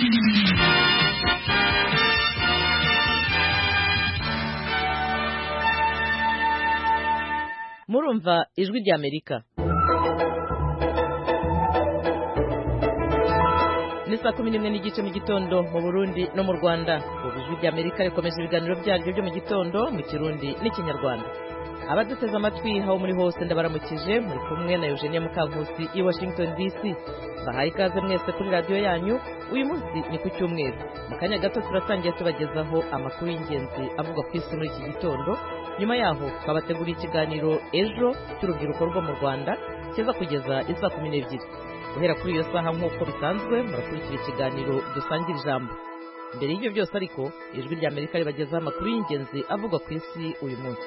Murumva ijwi rya Amerika. Ni saa 11 n'igice mu gitondo mu Burundi no mu Rwanda. Ijwi rya Amerika rikomeje ibiganiro byaryo byo mu gitondo mu Kirundi n'Ikinyarwanda. Abaduteze amatwi aho muri hose ndabaramukije, muri kumwe na Eugenie Mukankusi i Washington DC. Bahaye ikaze mwese kuri radio yanyu. Uyu munsi ni ku cyumweru. Mu kanya gato turatangiye tubagezaho amakuru y'ingenzi avuga ku isi muri iki gitondo. Nyuma yaho twabateguriye ikiganiro ejo cy'urubyiruko rwo mu Rwanda kiza kugeza isa 12. Guhera kuri iyo saha nk'uko bisanzwe murakurikira ikiganiro dusangira ijambo. Mbere y'ibyo byose ariko ijwi rya Amerika ribagezaho amakuru y'ingenzi avuga ku isi uyu munsi.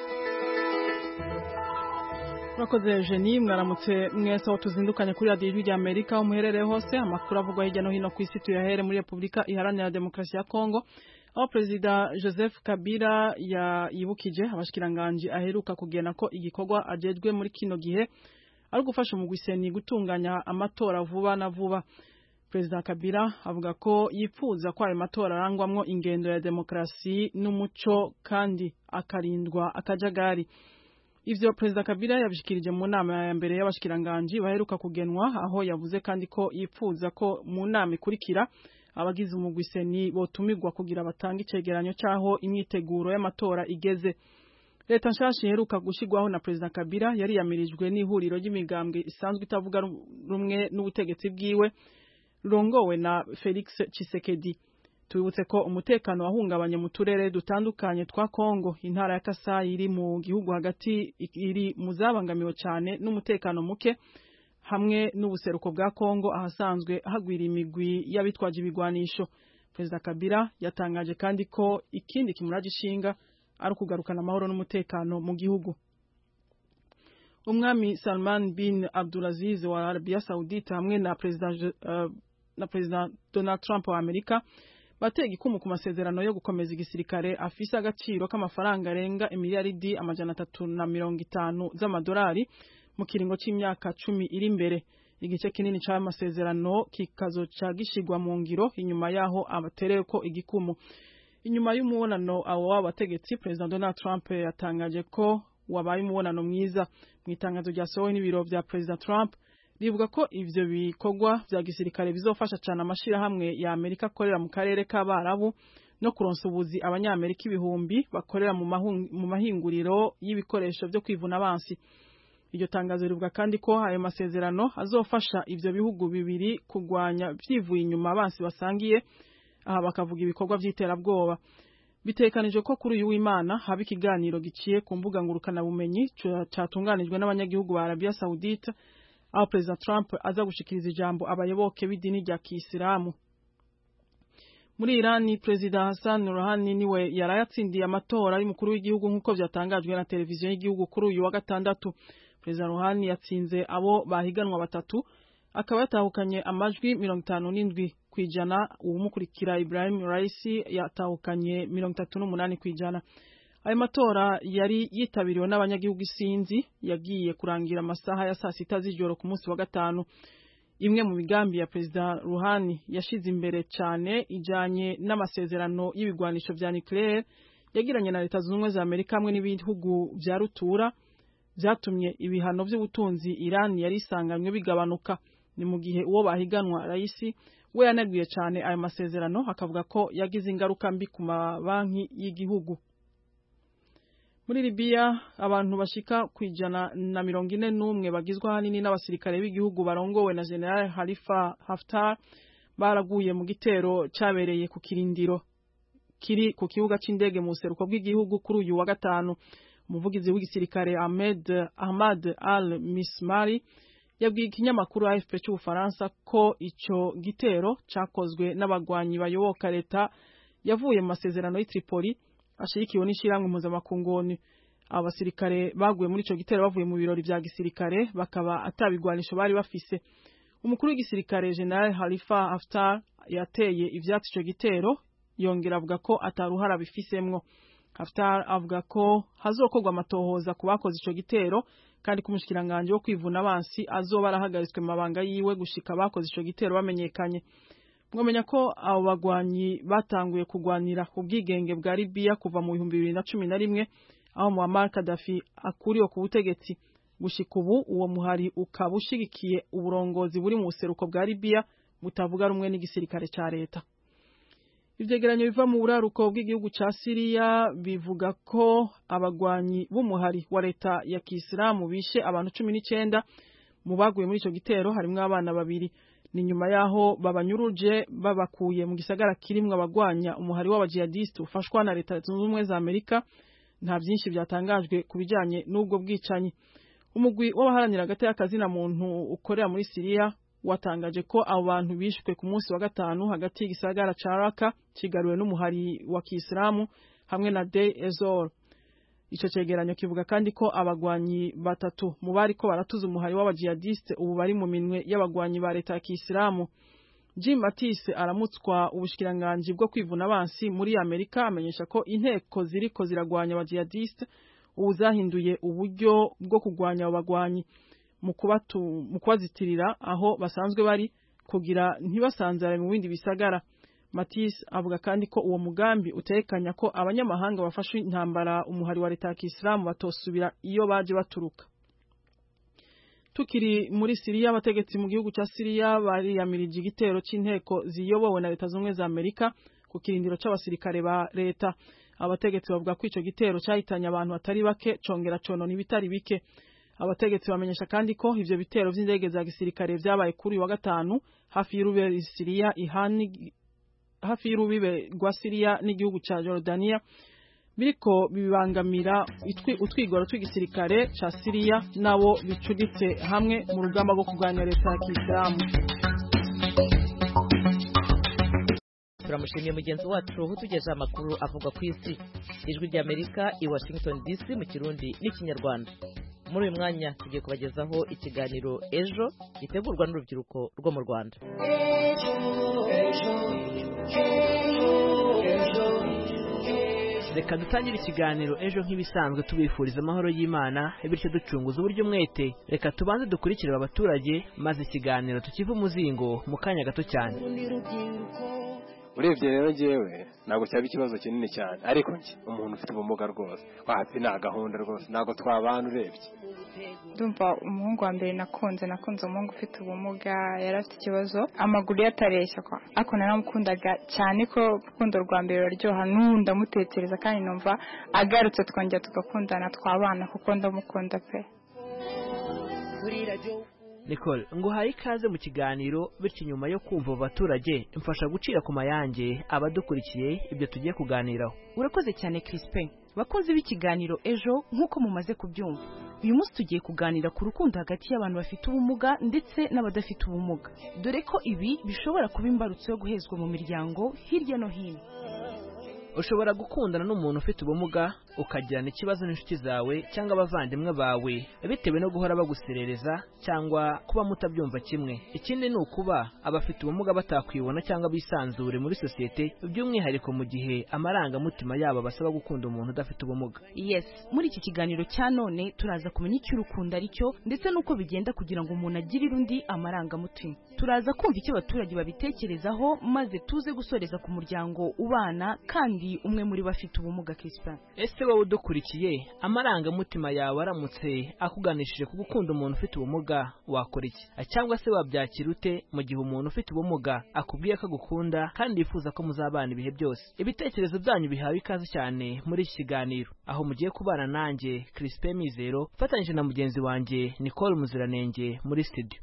Murakoze Eugenie, mwaramutse mwese aho tuzindukanye kuri radio ijwi rya Amerika umuherereye hose. Amakuru avugwa hirya no hino ku isi tuyahere muri Republika Iharanira Demokarasi ya Kongo, aho Perezida Joseph Kabila yibukije abashikiranganje aheruka kugena ko igikorwa ajejwe muri kino gihe ari gufasha mu gwiseni gutunganya amatora vuba na vuba. Perezida Kabila avuga ko yifuza ko ayo matora arangwamwo ingendo ya demokarasi n'umuco kandi akarindwa akajagari. Ivyo Perezida Kabila yabishikirije mu nama ya mbere y'abashikiranganje baheruka kugenwa, aho yavuze kandi ko yifuza ko mu nama ikurikira abagize umugwiseni botumirwa kugira batanga icegeranyo cyaho imyiteguro y'amatora igeze. Leta nshasha iheruka gushigwaho na Perezida Kabila yari yamirijwe n'ihuriro ry'imigambwe isanzwe itavuga rumwe n'ubutegetsi bwiwe rongowe na Felix Tshisekedi. Tubibutse ko umutekano wahungabanye mu turere dutandukanye twa Kongo, intara ya Kasai iri mu gihugu hagati iri muzabangamiwe cyane n'umutekano muke hamwe n'ubuseruko bwa Kongo ahasanzwe hagwira imigwi y'abitwaje ibigwanisho. Perezida Kabila yatangaje kandi ko ikindi kimuraje ishinga ari kugarukana amahoro n'umutekano mu gihugu. Umwami Salman bin Abdulaziz wa Arabia Saudite hamwe na President Donald Trump wa Amerika batega ikumu ku masezerano yo gukomeza igisirikare afise agaciro k'amafaranga arenga miliyaridi 350 z'amadolari mu kiringo c'imyaka 10 iri imbere. Igice kinini cy'aya masezerano kikazoca gishigwa mu ngiro inyuma yaho abatereye ko igikumu. Inyuma y'umubonano abo w'abategetsi, President Donald Trump yatangaje ko wabaye umubonano mwiza. Mu itangazo ryasohowe n'ibiro vya President Trump rivuga ko ivyo bikorwa vya gisirikare bizofasha cyane amashirahamwe ya Amerika akorera mu karere k'Abarabu no kuronsa ubuzi abanyamerika ibihumbi bakorera mu mahinguriro y'ibikoresho byo kwivuna abansi. Iryo tangazo rivuga kandi ko ayo masezerano azofasha ivyo bihugu bibiri kugwanya vyivuye inyuma abansi basangiye, aha bakavuga ibikorwa vy'iterabwoba. Bitekanije ko kuri uyu w'Imana haba ikiganiro giciye ku mbuga ngurukana bumenyi cyatunganijwe n'abanyagihugu ba Arabia Saudite, aho President Trump aza gushikiriza ijambo abayoboke b'idini rya Kisilamu. Muri Irani, President Hassan Rouhani niwe yarayatsindiye amatora y'umukuru w'igihugu nk'uko vyatangajwe na televiziyo y'igihugu kuri uyu wa gatandatu. President Rouhani yatsinze abo bahiganwa batatu, akaba yatahukanye amajwi 57 kwijana. Uwumukurikira Ibrahim Raisi yatahukanye 38 kwijana. Ayo matora yari yitabiriwe n'abanyagihugu isinzi, yagiye kurangira amasaha ya saa 6 z'ijoro ku munsi wa gatanu. Imwe mu migambi ya President Rouhani yashize imbere cyane ijanye n'amasezerano y'ibigwanisho vya nucleaire yagiranye na Leta Zunze Ubumwe za Amerika hamwe n'ibihugu vya rutura, vyatumye ibihano by'ubutunzi Iran yari isanganywe bigabanuka. Ni mu gihe uwo bahiganwa Raisi we yanaguye cyane ayo masezerano, akavuga ko yagize ingaruka mbi ku mabanki y'igihugu. Muri Libya, abantu bashika kwijana na 41 bagizwe hanini n'abasirikare b'igihugu barongowe na General Khalifa Haftar baraguye mu gitero cyabereye ku kirindiro kiri ku kibuga c'indege mu seruko bw'igihugu kuri uyu wa gatanu. Umuvugizi w'igisirikare Ahmad al-Mismari yabwiye ikinyamakuru AFP cy'Ubufaransa ko ico gitero cakozwe n'abagwanyi bayoboka leta yavuye mu masezerano y'Tripoli ashigikiwe n'ishiramwe mpuzamakungu. Abasirikare baguye muri ico gitero bavuye mu birori vya gisirikare, bakaba atabigwanisho bari bafise. Umukuru w'igisirikare General Khalifa Haftar yateye ivyatsi ico gitero, yongera avuga ko ataruhara bifisemwo. Haftar avuga ko hazokorwa amatohoza ku bakoze ico gitero, kandi kumushikiranganje wo kwivuna abansi azoba arahagaritswe mu mabanga yiwe gushika bakoze ico gitero bamenyekanye. mwamenya ko abo bagwanyi batanguye kugwanira ubwigenge bwa Libya kuva mu 2011 aho Muammar Gaddafi akuriwe ku butegetsi. Gushika ubu uwo muhari ukaba ushigikiye uburongozi buri mu buseruko bwa Libya butavuga rumwe n'igisirikare ca leta. Ivyegeranyo biva mu buraruko bw'igihugu ca Syria bivuga ko abagwanyi b'umuhari wa leta ya Kisilamu bishe abantu 19 mu baguye muri ico gitero harimwo abana babiri. Ni nyuma yaho babanyuruje babakuye mu gisagara kirimwe abagwanya umuhari w'abajihadiste ufashwa na leta zunze ubumwe za Amerika. Nta byinshi byatangajwe kubijanye n'ubwo bwicanyi. Umugwi w'abaharanira agateka kazina muntu ukorera muri Syria watangaje ko abo bantu bishwe ku munsi wa gatanu hagati y'igisagara ca Raqqa kigaruwe n'umuhari wa Kisilamu hamwe na Deir ez-Zor. Ico cegeranyo kivuga kandi ko abagwanyi batatu mu bari ko baratuza umuhari w'abajihadiste ubu bari mu minwe y'abagwanyi ba leta ya Kisilamu. Jim Mattis aramutswa ubushikiranganje bwo kwivuna abansi muri Amerika amenyesha ko inteko ziriko ziragwanya abajihadiste ubu zahinduye uburyo bwo kugwanya abo bagwanyi mu kubazitirira aho basanzwe bari kugira ntibasanzare mu bindi bisagara. Mattis avuga kandi ko uwo mugambi utekanya ko abanyamahanga bafashwe intambara umuhari wa leta ya Kisilamu batosubira iyo baje baturuka. Tukiri muri Syria, abategetsi mu gihugu ca Syria bariyamirije igitero c'inteko ziyobowe na leta zumwe za Amerika ku kirindiro c'abasirikare ba leta. Abategetsi bavuga ko ico gitero cyahitanye abantu batari bake congera conona ibitari bike. Abategetsi bamenyesha kandi ko ivyo bitero vy'indege za gisirikare vyabaye kuri wa gatanu hafi y'urubibe Syria hafi y'urubibe rwa Syria n'igihugu ca Jordania biriko bibangamira utwigoro tw'igisirikare ca Syria nabo bicuditse hamwe mu rugamba rwo kurwanya leta ya Kisilamu. Turamushimiye mugenzi wacu utugejeje amakuru avuga ku isi. Ijwi ry'Amerika i Washington DC mu Kirundi n'Ikinyarwanda. Muri uyu mwanya tugiye kubagezaho ikiganiro ejo gitegurwa n'urubyiruko rwo mu Rwanda. Reka dutangire ikiganiro ejo nk'ibisanzwe tubifuriza amahoro y'Imana bityo ducunguza uburyo mwete. Reka tubanze dukurikire abaturage maze ikiganiro tukiva umuzingo mu kanya gato cyane. Urebye rero jewe ntabwo cyaba ikibazo kinini cyane ariko umuntu ufite ubumuga rwose wapi na gahunda rwose ntabwo twabana urebye. Ndumva umuhungu wa mbere nakunze umuhungu ufite ubumuga yarafite ikibazo amaguru yatareshya kwa ako naramukundaga cyane ko urukundo rwa mbere ruryoha n'unda mutekereza kandi numva agarutse twongera tugakundana twabana kuko ndamukunda pe. Nicole, nguhaye ikaze mu kiganiro bityo nyuma yo kumva abaturage mfasha gucira ku mayange abadukurikiye ibyo tugiye kuganiraho. Urakoze cyane Crispin. Bakoze b'ikiganiro ejo nkuko mumaze kubyumva. Uyu munsi tugiye kuganira ku rukundo hagati y'abantu bafite ubumuga ndetse n'abadafite ubumuga. Dore ko ibi bishobora kuba imbarutso yo guhezwa mu miryango hirya no hino. Ushobora gukundana n'umuntu ufite ubumuga ukagirana ikibazo n'inshuti zawe cyangwa abavandimwe bawe bitewe no guhora baguserereza cyangwa kuba mutabyumva kimwe. Ikindi ni ukuba abafite ubumuga batakwibona cyangwa bisanzure muri sosiyete by'umwihariko mu gihe amarangamutima yabo basaba gukunda umuntu udafite ubumuga. Yes, muri iki kiganiro cya none turaza kumenya icyo urukundo ari cyo ndetse n'uko bigenda kugira ngo umuntu agirire undi amarangamutima. Turaza kumva icyo abaturage babitekerezaho maze tuze gusoreza ku muryango ubana kandi umwe muri bafite ubumuga Crispin. Ese wowe udukurikiye amarangamutima yawe aramutse akuganishije ku gukunda umuntu ufite ubumuga wakora iki? Cyangwa se wabyakira ute mu gihe umuntu ufite ubumuga akubwiye ko agukunda kandi yifuza ko muzabana ibihe byose? Ibitekerezo byanyu bihawe ikaze cyane muri iki kiganiro aho mugiye kubana nanjye Crispin Mizero fatanyije na mugenzi wanjye Nicole Muziranenge muri studio.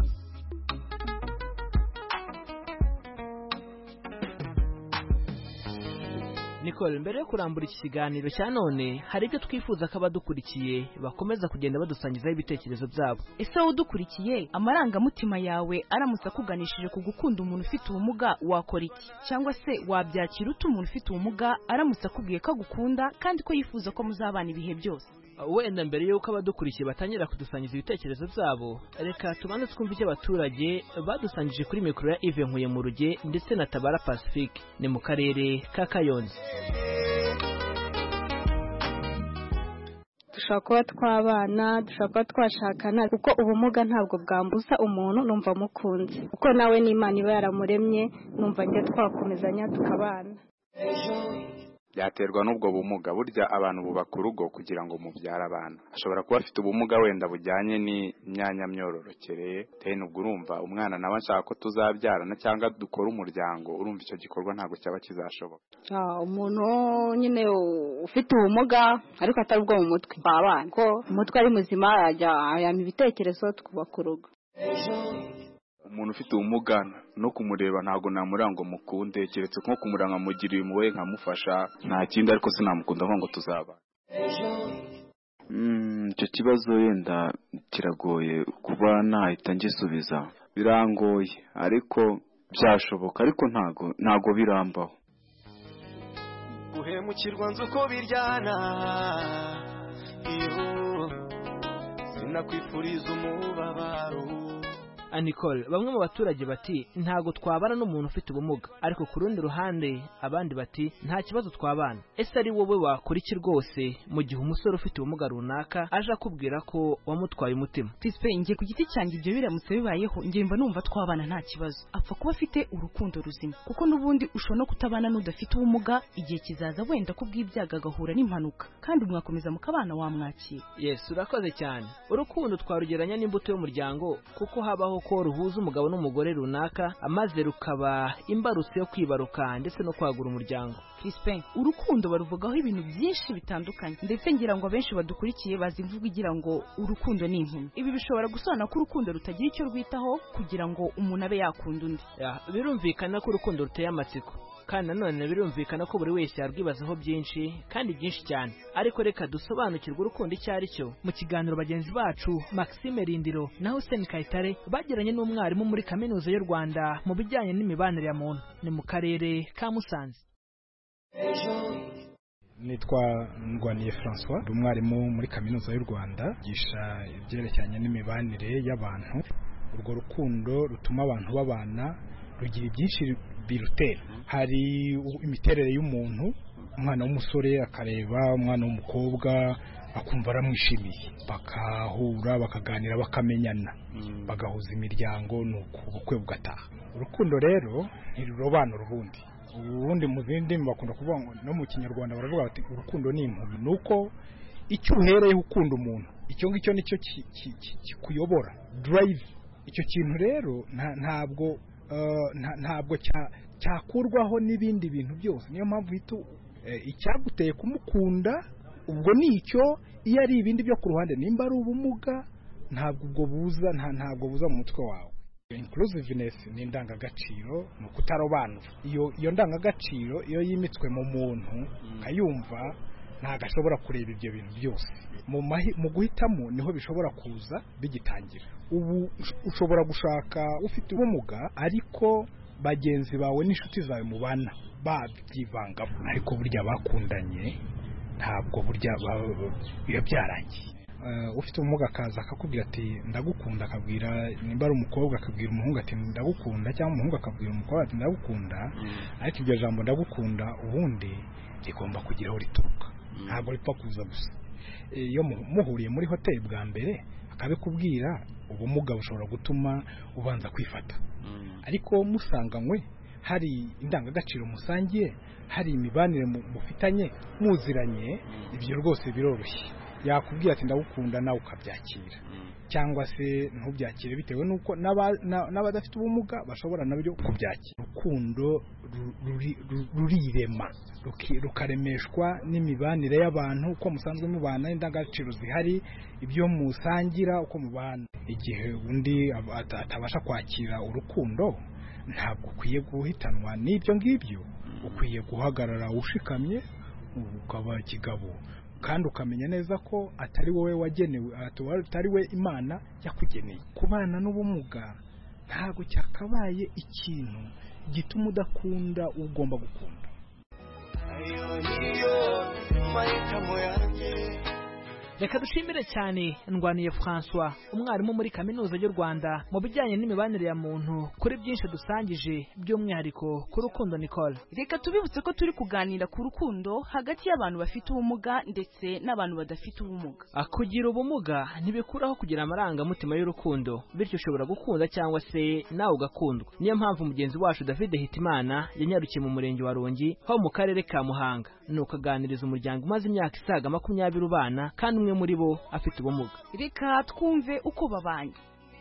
Nicole, mbere yo kurambura iki kiganiro cya none hari ibyo twifuza ko abadukurikiye bakomeza kugenda badusangizaho ibitekerezo byabo. Ese wowe udukurikiye amarangamutima yawe aramutse akuganishije ku gukunda umuntu ufite ubumuga wakora iki? Cyangwa se wabyakira ute umuntu ufite ubumuga aramutse akubwiye ko agukunda kandi ko yifuza ko muzabana ibihe byose? Wenda mbere yuko abadukurikiye batangira kudusangiza ibitekerezo byabo reka tubanze twumve icyo abaturage badusangije kuri mikoro ya Yves Nkuyemuruge ndetse na Tabara Pacifique ni mu karere ka Kayonza. dushobora kuba twabana, dushobora kuba twashakana, kuko ubumuga ntabwo bwambuza umuntu numva mukunze, kuko nawe n'Imana iba yaramuremye, numva njye twakomezanya tukabana. Byaterwa n'ubwo bumuga. Burya abantu bubaka urugo kugira ngo mubyara abana. Ashobora kuba afite ubumuga wenda bujyanye n'imyanya myororokere, ubwo urumva umwana nawe ashaka ko tuzabyarana cyangwa dukora umuryango, urumva icyo gikorwa ntabwo cyaba kizashoboka. Umuntu nyine ufite ubumuga ariko atari ubwo mu mutwe, abana ko umutwe ari muzima yama ibitekerezo twubaka urugo. Umuntu ufite ubumuga no kumureba ntabwo namurango mukunde, keretse nko kumuranga mugirira impuhwe nkamufasha, nta kindi, ariko sinamukunda ngo tuzaba. Icyo kibazo yenda kiragoye kuba nahita ngisubiza, birangoye ariko byashoboka, ariko ntago birambaho. Guhemukirwa nzi uko biryana, iyo sinakwifuriza umubabaro. Nicole, bamwe mu baturage bati ntago twabana n'umuntu ufite ubumuga, ariko ku rundi ruhande abandi bati nta kibazo twabana. Ese ari wowe wakora iki rwose mu gihe umusore ufite ubumuga runaka aje akubwira ko wamutwaye umutima? Fispe, ngiye ku giti cyanjye ibyo biramutse bibayeho ngiye mba numva twabana nta kibazo. Apfa kuba afite urukundo ruzima, kuko n'ubundi ushobora no kutabana n'udafite ubumuga, igihe kizaza wenda kubw'ibyaga agahura n'impanuka, kandi mwakomeza mukabana wamwakira. Yes, urakoze cyane. Urukundo twarugeranya n'imbuto y'umuryango, kuko habaho ko ruhuza umugabo n'umugore runaka, amaze rukaba imbarutso yo kwibaruka ndetse no kwagura umuryango. Fispe, urukundo baruvugaho ibintu byinshi bitandukanye, ndetse ngira ngo abenshi badukurikiye bazi imvugo igira ngo urukundo ni impumyi. Ibi bishobora gusobanura ko urukundo rutagira icyo rwitaho kugira ngo umuntu abe yakunda undi. Birumvikana ko urukundo ruteye amatsiko, kandi nanone birumvikana ko buri wese yarwibazaho byinshi kandi byinshi cyane, ariko reka dusobanukirwe urukundo icyo ari cyo. Mu kiganiro bagenzi bacu Maxime Rindiro na Hussein Kayitare bagiranye n'umwarimu muri Kaminuza y'u Rwanda mu bijyanye n'imibanire ya muntu, ni mu karere ka Musanze. Nitwa Ndwaniye François, umwarimu muri Kaminuza y'u Rwanda, gisha ibyerekeranye n'imibanire y'abantu. Urwo rukundo rutuma abantu babana rugira byinshi birutera. Hari imiterere y'umuntu, umwana w'umusore akareba umwana w'umukobwa akumva aramwishimiye, bakahura bakaganira bakamenyana, bagahuza imiryango, nuko ubukwe bugataha. Urukundo rero ntirurobanura ubundi mu zindi bakunda kuvuga ngo no mu Kinyarwanda baravuga bati urukundo ni impumyi, nuko icyo uhereyeho ukunda umuntu icyo ngicyo nicyo kikuyobora, drive. Icyo kintu rero ntabwo cyakurwaho n'ibindi bintu byose. Niyo mpamvu icyaguteye kumukunda ubwo nicyo, iyo ari ibindi byo ku ruhande, nimba ari ubumuga ntabwo buza mu mutwe wawe. Inclusiveness ni indangagaciro, ni ukutarobanura. Iyo ndangagaciro iyo yimitswe mu muntu kayumva ntabwo ashobora kureba ibyo bintu byose. Mu guhitamo niho bishobora kuza bigitangira. Ubu ushobora gushaka ufite ubumuga ariko bagenzi bawe n'inshuti zawe mubana babyivangamo, ariko burya bakundanye ntabwo burya iyo byarangiye. Ufite ubumuga akaza akakubwira ati ndagukunda, akabwira nimba ari umukobwa akabwira umuhungu ati ndagukunda, cyangwa umuhungu akabwira umukobwa ati ndagukunda, ariko iryo jambo ndagukunda ubundi rigomba kugira aho rituruka, ntabwo ripfa kuza gusa. Iyo muhuriye muri hoteli bwa mbere akabikubwira, ubumuga bushobora gutuma ubanza kwifata, ariko musanganywe hari indangagaciro musangiye, hari imibanire mufitanye muziranye, ibyo rwose biroroshye. Yakubwira ati ndagukunda nawe ukabyakira, cyangwa se ntubyakire bitewe nuko n'abadafite ubumuga bashobora nabyo kubyakira. Urukundo rurirema, rukaremeshwa n'imibanire y'abantu, uko musanzwe mubana, indangagaciro zihari, ibyo musangira uko mubana. Igihe undi atabasha kwakira urukundo, ntabwo ukwiye guhitanwa n'ibyo ngibyo, ukwiye guhagarara ushikamye ukaba kigabo, kandi ukamenya neza ko atari wowe wagenewe, atari we Imana yakugeneye. Kubana n'ubumuga ntabwo cyakabaye ikintu gituma udakunda ugomba gukunda. reka dushimire cyane Ndwaniye François umwarimu muri kaminuza y'u Rwanda mu bijyanye n'imibanire ya muntu kuri byinshi dusangije by'umwihariko ku rukundo. Nicole, reka tubibutse ko turi kuganira ku rukundo hagati y'abantu bafite ubumuga ndetse n'abantu badafite ubumuga. Kugira ubumuga ntibikuraho kugira amarangamutima y'urukundo, bityo ushobora gukunda cyangwa se nawe ugakundwa. Niyo mpamvu mugenzi wacu David Hitimana yanyarukiye mu murenge wa Rongi ho mu karere ka Muhanga, nukaganiriza umuryango umaze imyaka isaga 20 ubana kandi umwe muri bo afite ubumuga. Reka twumve uko babanye.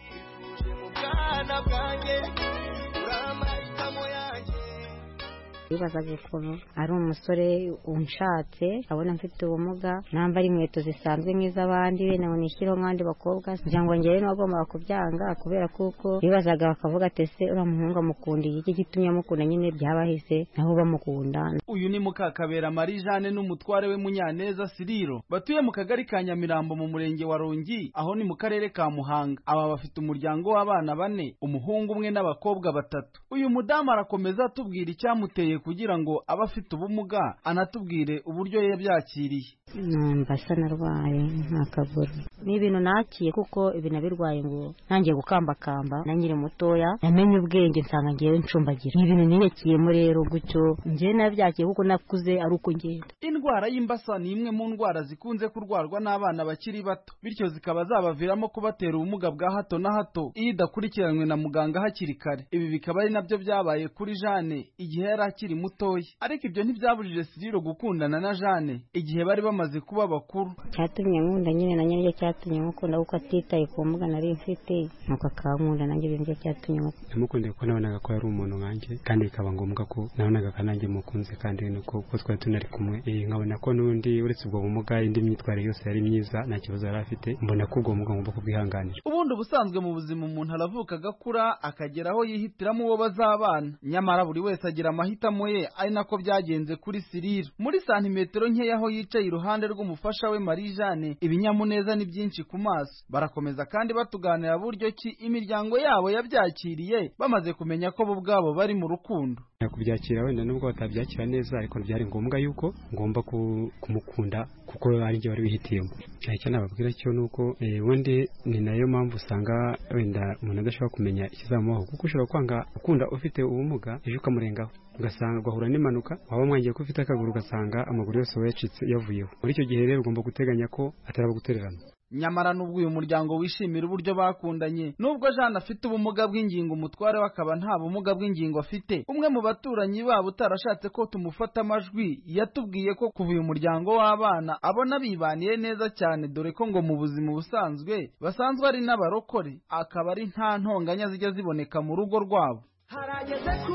bibazaga ukuntu ari umusore unshatse abona mfite ubumuga namba ari inkweto zisanzwe nk'iz'abandi bene ngo nishyire nk'abandi bakobwa kugira ngo ngere n'abagomba kubyanga kubera kuko bibazaga bakavuga ati ese uriya muhungu amukundiye iki gitumye amukunda nyine byabahise naho bamukunda. Uyu ni Mukakabera Marie Jeanne n'umutware we Munyaneza Siriro batuye mu kagari ka Nyamirambo mu murenge wa Rongi aho ni mu karere ka Muhanga. Aba bafite umuryango w'abana 4, umuhungu umwe n'abakobwa 3. Uyu mudamu arakomeza atubwira icyamuteye kugira ngo abafite ubumuga anatubwire uburyo yabyakiriye. Mbasa narwaye nk'akaguru ni ibintu nakiye kuko ibintu birwaye ngo nangiye gukambakamba nanyire mutoya namenye ubwenge nsanga ngiye ncumbagira ibintu niyekiyemo rero gutyo ngiye nabyakiye kuko nakuze ari uko ngenda. Indwara y'imbasa ni imwe mu ndwara zikunze kurwarwa n'abana bakiri bato bityo zikaba zabaviramo kubatera ubumuga bwa hato na hato iyo idakurikiranywe na muganga hakiri kare. Ibi bikaba ari nabyo byabaye kuri Jeanne igihe yari akiri mutoya, ariko ibyo ntibyabujije Siriro gukundana na Jeanne igihe bari bamaze kuba bakuru. Cyatumye nkunda nyine na nyine cyatumye mukunda kuko atitaye ku mbuga nari mfite nuko akankunda nanjye ibintu cyatumye namukundiye ko nabonaga ko yari umuntu nkanjye kandi bikaba ngombwa ko nabonaga ko nanjye mukunze kandi nuko twari tunari kumwe nkabona ko n'undi uretse ubwo bumuga indi myitwarire yose yari myiza nta kibazo yari afite mbona ko ubwo bumuga ngomba kubwihanganira. Ubundi ubusanzwe mu buzima umuntu aravuka agakura akagera aho yihitiramo uwo bazabana, nyamara buri wese agira amahitamo ye ari nako byagenze kuri Siriro. Muri santimetero nkeya aho yicaye iruhande rw'umufasha we Marie Jeanne ibinyamuneza ni byinshi ku maso. Barakomeza kandi batuganira buryo ki imiryango yabo yabyakiriye bamaze kumenya ko bo ubwabo bari mu rukundo. Kubyakira wenda nubwo batabyakira neza ariko byari ngombwa yuko ngomba kumukunda kuko ari njye wari wihitiyemo. Icyo nababwira cyo nuko wende ni nayo mpamvu usanga wenda umuntu adashobora kumenya ikizamuho kuko ushobora kwanga ukunda ufite ubumuga ejo ukamurengaho ugasanga ugahura n'impanuka waba mwangiye ko ufite akaguru ugasanga amaguru yose yacitse yavuyeho. Muri icyo gihe rero ugomba guteganya ko ataraba gutererana. Nyamara nubwo uyu muryango wishimira uburyo bakundanye, nubwo Jeanne afite ubumuga bw'ingingo umutware wakaba nta bumuga bw'ingingo afite, umwe mu baturanyi babo utarashatse ko tumufata amajwi yatubwiye ko kuva uyu muryango w'abana abona bibaniye neza cyane dore ko ngo mu buzima busanzwe basanzwe ari n'abarokore akaba ari nta ntonganya zijya ziboneka mu rugo rwabo. Harageze ku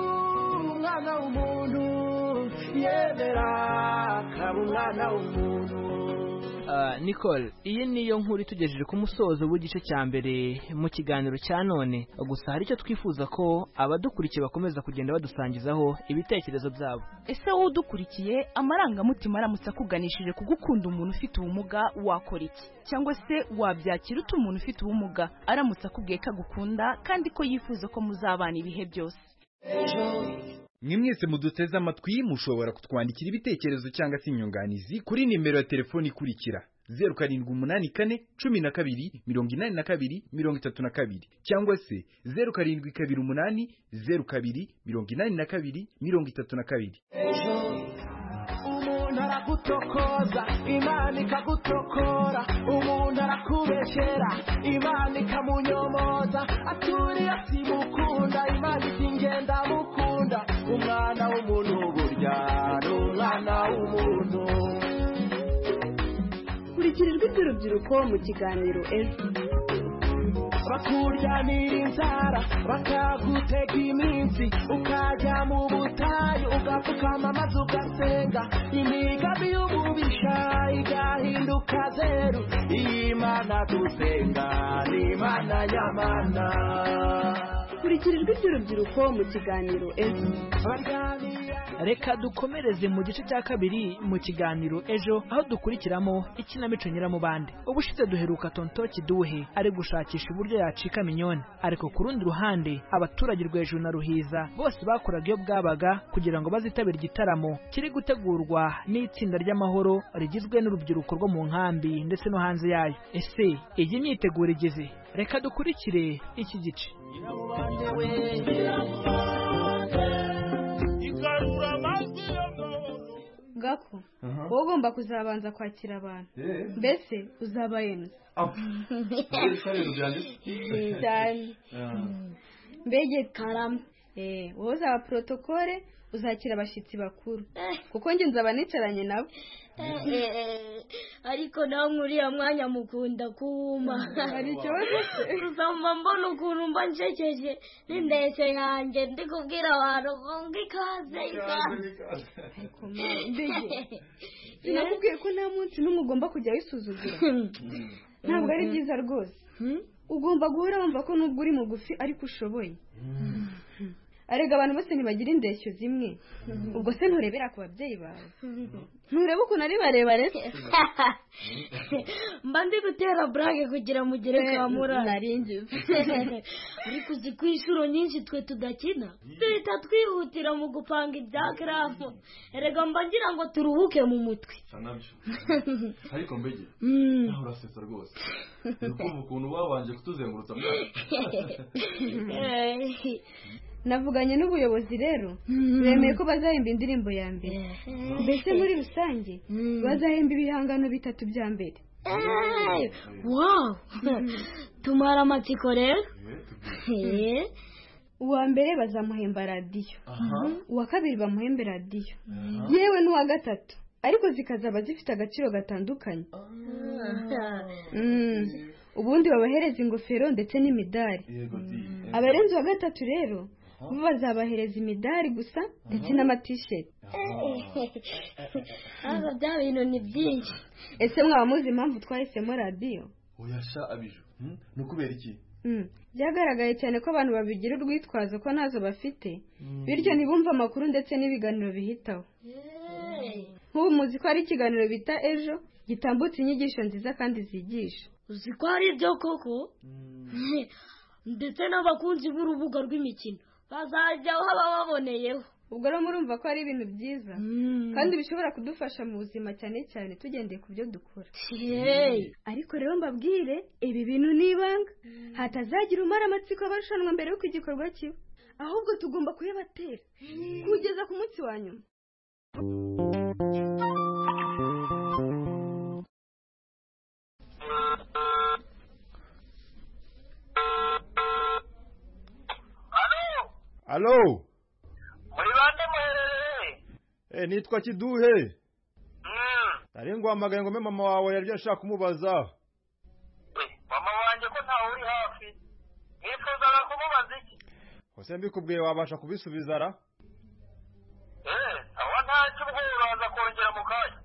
umwana w'umuntu yemera akaba umwana w'umuntu. Nicole, iyi niyo nkuru itugejeje ku musozo w'igice cya mbere mu kiganiro cya none. Gusa hari icyo twifuza ko abadukurikiye bakomeza kugenda badusangizaho ibitekerezo byabo. Ese wowe udukurikiye amarangamutima aramutse akuganishije kugukunda umuntu ufite ubumuga wakora iki? Cyangwa se wabyakira ute umuntu ufite ubumuga aramutse akubwiye ko agukunda kandi ko yifuza ko muzabana ibihe byose? Mwese muduteze amatwi mushobora kutwandikira ibitekerezo cyangwa se inyunganizi kuri nimero ya telefoni ikurikira 0784 12 82 32 cyangwa se 0728 02 82 32. Umuntu aragutokoza Imana ikagutokora, umuntu arakubeshera Imana ikamunyomoza, aturiye simukunda Imana ikingenda mukunda. Umwana w'umuntu burya n'umwana w'umuntu. Kurikirijwe iby'urubyiruko mu kiganiro ejo. Bakuryanira inzara bakagutega iminsi ukajya mu butayu ugapfukama maze ugasenga, imigambi y'umubisha igahinduka zeru. Imana dusenga ni Imana nyamana. Kurikirijwe iby'urubyiruko mu kiganiro ejo. reka dukomereze mu gice cya kabiri mu kiganiro ejo aho dukurikiramo ikinamico Nyiramubande. Ubushize duheruka Tonto Kiduhe ari gushakisha uburyo yacika Minyone, ariko ku rundi ruhande abaturage Rwejuru na Ruhiza bose bakoraga iyo bwabaga kugira ngo bazitabire igitaramo kiri gutegurwa n'itsinda ry'amahoro rigizwe n'urubyiruko rwo mu nkambi ndetse no hanze yayo. Ese iyi myiteguro igeze? Reka dukurikire iki gice. Gako wowe ugomba kuzabanza kwakira abantu, mbese uzaba MC cyane. Mbege karama, wowe uzaba protokole, uzakira abashyitsi bakuru kuko njye nzaba nicaranye nabo. Ariko nawe nkuriya mwanya mukunda kuma. Hari ikibazo se? Uzamba mbona ukuntu mba ncekeje n'indeshyo yanjye ndi kubwira abantu ngo ikaze. Ariko mbege sinakubwiye ko nta munsi n'umwe ugomba kujya wisuzugura. Ntabwo ari byiza rwose. Ugomba guhora wumva ko nubwo uri mugufi ariko ushoboye. Arega abantu bose ntibagira indeshyo zimwe. Ubwo se nturebera ku babyeyi bawe? Nturebe ukuntu ari barebare? Mba ndi gutera brage kugira mugire kamura. Naringize. Ariko uzi ko inshuro nyinshi twe tudakina duhita twihutira mu gupanga ibya grafu. Erega mba ngira ngo turuhuke mu mutwe. Ariko mbege naho urasesa rwose. Ukumva ukuntu babanje kutuzengurutsa mwana. Navuganye n'ubuyobozi rero bemeye ko bazahemba indirimbo ya mbere. Mbese muri rusange bazahemba ibihangano 3 bya mbere. Wow! Tumara amatsiko rero. Uwa mbere bazamuhemba radiyo, uwa kabiri bamuhembe radiyo, yewe n'uwa gatatu, ariko zikazaba zifite agaciro gatandukanye. Ubundi babahereza ingofero ndetse n'imidari. Abarenze uwa gatatu rero bo bazabahereza imidari gusa ndetse n'amatisheti. Bya bintu ni byinshi. Ese mwaba muzi impamvu twahisemo radiyo? Oyasha abijo nukubera iki? Byagaragaye cyane ko abantu babigira urwitwazo ko nazo bafite, bityo ntibumva amakuru ndetse n'ibiganiro bihitaho. Nk'ubu muzi ko ari ikiganiro bita ejo gitambutse inyigisho nziza kandi zigisha. Uzi ko ari ibyo koko? Ndetse n'abakunzi b'urubuga rw'imikino bazajya haba baboneyeho. Ubwo rero murumva ko ari ibintu byiza kandi bishobora kudufasha mu buzima cyane cyane tugendeye ku byo dukora. Ariko rero mbabwire ibi bintu ni ibanga, hatazagira umara amatsiko abarushanwa mbere y'uko igikorwa kiba, ahubwo tugomba kuyabatera kugeza ku munsi wa nyuma. Alo. Muri bande muherereye? Nitwa Kiduhe. Nari nguhamagaye ngo mama wawe yari ashaka kumubaza. Mama wanje ko ntawe uri hafi. Nifuzaga kumubaza iki? Hose mbikubwiye wabasha kubisubiza ra? Aho ntacyo ubwo uraza kongera mu kanya.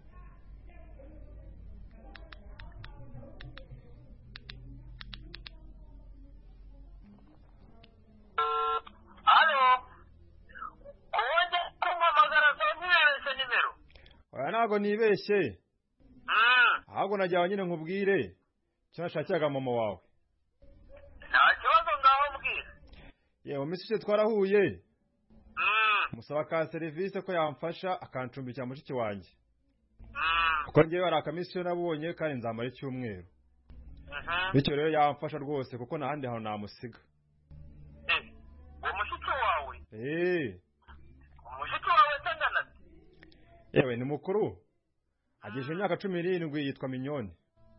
Ntago nibeshye. Ahubwo najyawe nyine nkubwire cyo nashakiraga mama wawe. Nta kibazo ngaho mbwira. Yewe misije twarahuye. Musaba ka service ko yamfasha akancumbikira mushiki wanjye. Kuko ngiye ari akamisiyo nabonye kandi nzamara icyumweru. Bityo rero yamfasha rwose kuko nahandi aho namusiga. Uwo mushiki wawe? Umushiki wawe tangana? Yewe ni mukuru. Ageje imyaka 17 yitwa Minyone.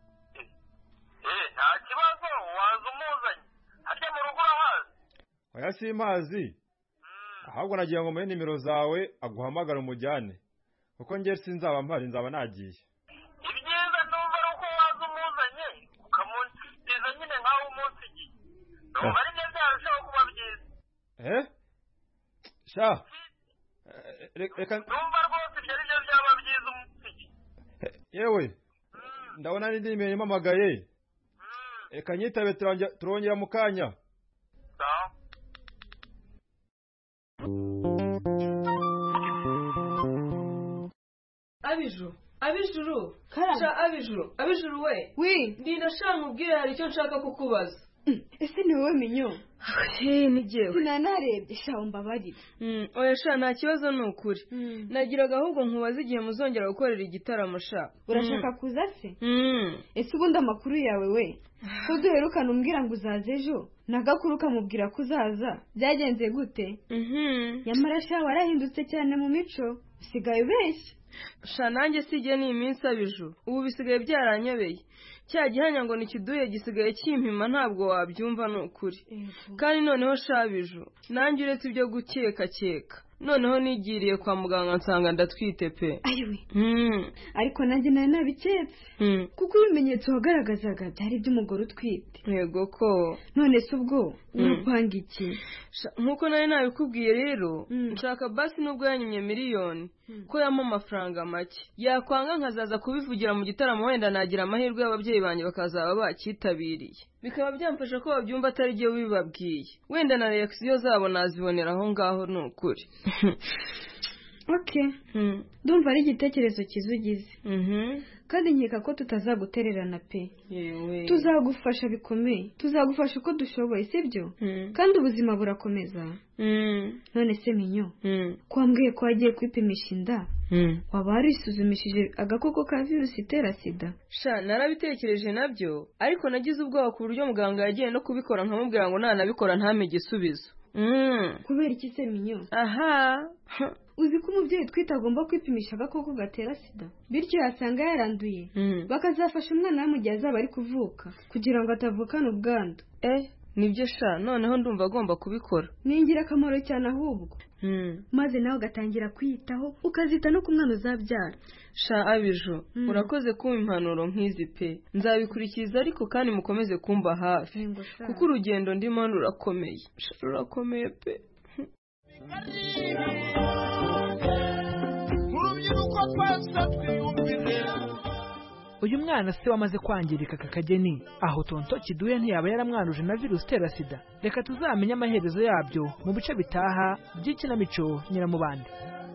Nta kibazo waza umuzanye. Ajya mu rugo urahazi? Oya simpazi. Ahubwo nagiye ngo muhe nimero zawe aguhamagara umujyane. Kuko ngiye sinzaba mpari nzaba nagiye. Ibyiza numva uko waza umuzanye ukamuntiza nyine nkaho umunsi iki. Numva ari byo byarushaho kuba byiza. Sha. Reka numva rwose ibyo ari byo byaba byiza umunsi iki. Yewe. Ndabona n'indi nimero impamagaye. Reka nyitabe turongera mu kanya. abijuru abijuru we ndinda shaka nkubwire hari icyo nshaka kukubaza. Ese ni wowe Minyo? Ni jewe. Sinanarebye sha umbabarira. Oya sha nta kibazo ni ukuri. Nagiraga ahubwo nkubaza igihe muzongera gukorera igitaramo sha. Urashaka kuza se? Ese ubundi amakuru yawe we? Ko duherukana umbwira ngo uzaze ejo, nagakuru kamubwira ko uzaza. Byagenze gute? Nyamara sha warahindutse cyane mu mico, usigaye ubeshya. Sha nanjye sijye ni iminsi abiju. Ubu bisigaye byaranyobeye. Cya gihanya ngo nikiduye gisigaye kimpima ntabwo wabyumva n'ukuri. Kandi noneho shabiju nanjye uretse ibyo gukeka noneho nigiriye kwa muganga nsanga ndatwite pe. Ayiwe. Ariko nanjye nari nabiketse. Kuko ibimenyetso wagaragazaga byari by'umugore utwite. Yego ko. None se ubwo urapanga iki? Nkuko nari nabikubwiye rero nshaka basi nubwo yanyimye miliyoni ko yampa amafaranga make. Yakwanga nkazaza kubivugira mu gitaramo wenda nagira amahirwe y'ababyeyi banjye bakazaba bakitabiriye. Bikaba byamfasha ko babyumva atari giye wibabwiye. Wenda na reaction zabo nazibonera aho ngaho n'ukuri. Okay. Ndumva ari igitekerezo kizugize. Kandi nkeka ko tutazagutererana pe. Tuzagufasha bikomeye. Tuzagufasha uko dushoboye sibyo? Kandi ubuzima burakomeza. None se Minyo, kwambwiye ko wagiye kwipimisha inda, waba warisuzumishije agakoko ka virusi itera sida? Sha narabitekereje nabyo, ariko nagize ubwoba ku buryo muganga yagiye no kubikora nkamubwira ngo nanabikora ntame igisubizo. Kubera iki se Minyo? Aha. Uzi ko umubyeyi twita agomba kwipimisha agakoko gatera sida, bityo yasanga yaranduye bakazafasha umwana we mu gihe azaba ari kuvuka kugira ngo atavukana ubwandu. Nibyo sha noneho ndumva agomba kubikora. Ni ingirakamaro cyane ahubwo. Maze nawe ugatangira kwiyitaho ukazita no ku mwana uzabyara. Sha abiju urakoze kumpa impanuro nk'izi pe. Nzabikurikiza ariko kandi mukomeze kumba hafi kuko urugendo ndimo rurakomeye. Rurakomeye pe. Uyu mwana se wamaze kwangirika kakageni aho tonto kiduye ntiyaba yaramwanuje na virusi itera sida. Reka tuzamenye amaherezo yabyo mu bice bitaha by'ikinamico Nyiramubande.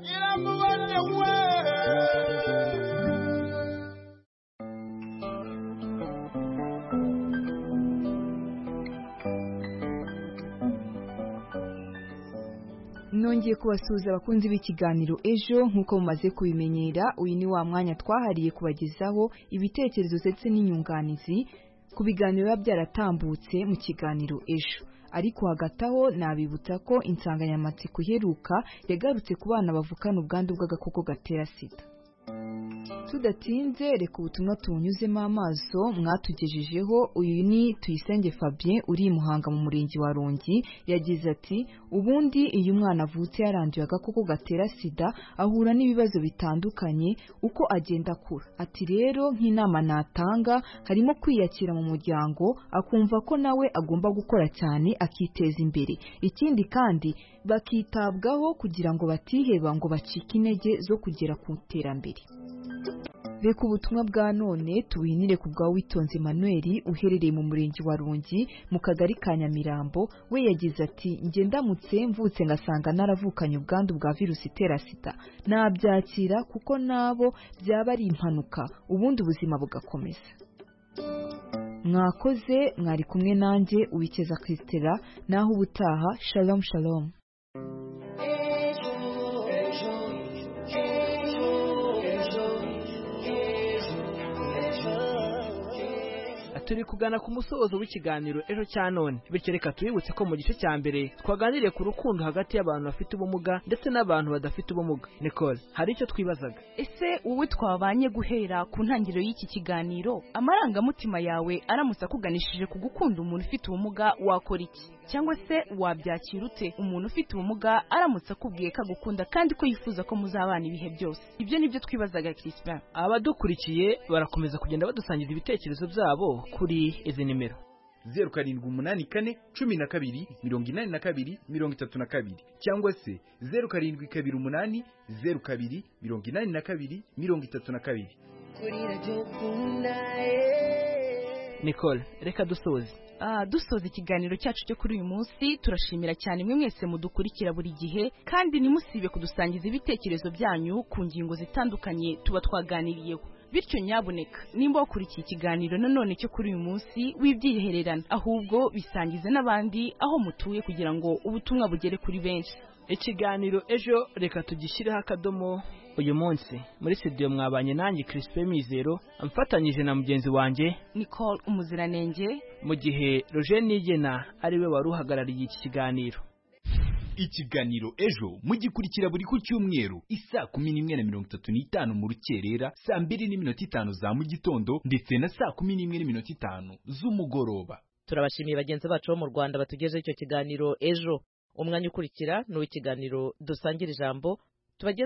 Nongeye kubasuhuza abakunzi b'ikiganiro ejo nk'uko mumaze kubimenyera. Uyu ni wa mwanya twahariye kubagezaho ibitekerezo ndetse n'inyunganizi ku biganiro biba byaratambutse mu kiganiro ejo. Ariko hagati aho nabibutsa ko insanganyamatsiko iheruka yagarutse ku bana bavukana ubwandu bw'agakoko gatera sida. Tudatinze reka ubutumwa tunyuzemo amaso mwatugejejeho. Uyu ni Tuyisenge Fabien uri Muhanga mu murenge wa Rongi. Yagize ati ubundi iyo umwana avutse yaranduye agakoko gatera sida ahura n'ibibazo bitandukanye uko agenda akura. Ati rero nk'inama natanga harimo kwiyakira mu muryango akumva ko nawe agomba gukora cyane akiteza imbere. Ikindi kandi bakitabwaho kugira ngo batiheba ngo bacike intege zo kugera ku iterambere. Reka ubutumwa bwa none tubuhinire ku bwa Witonze Emmanuel uherereye mu murenge wa Rungi mu kagari ka Nyamirambo. We yagize ati njye ndamutse mvutse ngasanga naravukanye ubwandu bwa virusi itera sida nabyakira kuko nabo byaba ari impanuka ubundi ubuzima bugakomeza. Mwakoze mwari kumwe nanjye Uwikeza Christela naho ubutaha. Shalom shalom. Turi kugana ku musozo w'ikiganiro ejo cya none, bityo reka tuyibutse ko mu gice cya mbere twaganiriye ku rukundo hagati y'abantu bafite ubumuga ndetse n'abantu badafite ubumuga. Nicole, hari icyo twibazaga. Ese wowe twabanye guhera ku ntangiriro y'iki kiganiro, amarangamutima yawe aramutse akuganishije ku gukunda umuntu ufite ubumuga wakora iki? Cyangwa se wabyakira ute umuntu ufite ubumuga aramutse akubwiye ko agukunda kandi ko yifuza ko muzabana ibihe byose? Ibyo nibyo twibazaga Crispin. Abadukurikiye barakomeza kugenda badusangiza ibitekerezo byabo kuri izi nimero 0784124232 cyangwa se 0728028232 kuri radio kunda Nicole reka dusoze dusoza ikiganiro cyacu cyo kuri uyu munsi turashimira cyane mwe mwese mudukurikira buri gihe kandi ntimusibe kudusangiza ibitekerezo byanyu ku ngingo zitandukanye tuba twaganiriyeho bityo nyabuneka nimba wakurikiye ikiganiro nanone cyo kuri uyu munsi wibyihererana ahubwo bisangize n'abandi aho mutuye kugira ngo ubutumwa bugere kuri benshi. Ikiganiro ejo reka tugishyireho akadomo uyu munsi. Muri studio mwabanye nanjye Crispin Mizero amfatanyije na mugenzi wanjye Nicole Umuziranenge, mu gihe Roger Nigena ari we wari uhagarariye iki kiganiro. Ikiganiro ejo mugikurikira buri ku cyumweru isa 11:35 mu rukerera, saa 2:05 za mu gitondo ndetse na saa 11:05 z'umugoroba. Turabashimiye bagenzi bacu bo mu Rwanda batugejeje icyo kiganiro ejo. Umwanya ukurikira ni w'ikiganiro dusangira ijambo.